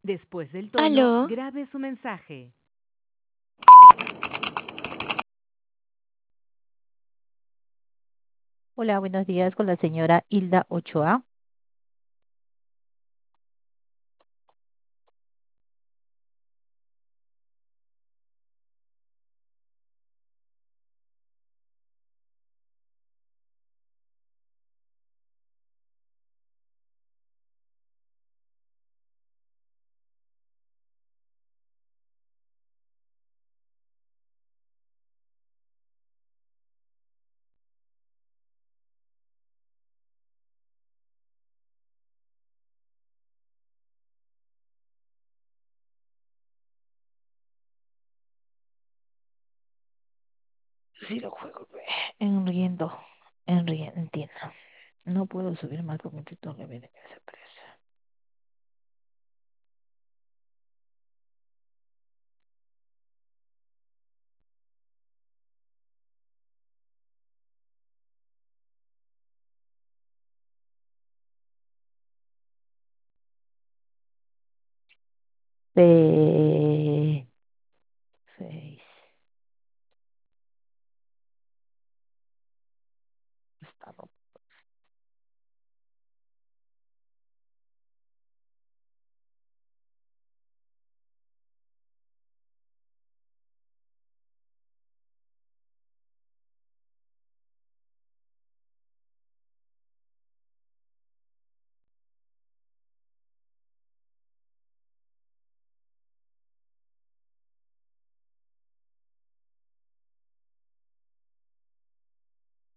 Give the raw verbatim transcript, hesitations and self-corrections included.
Después del tono, Aló, grabe su mensaje. Hola, buenos días con la señora Hilda Ochoa. Sí, lo juego, pe. En riendo, en riendo, entiendo. No puedo subir más porque TikTok le viene esa presa.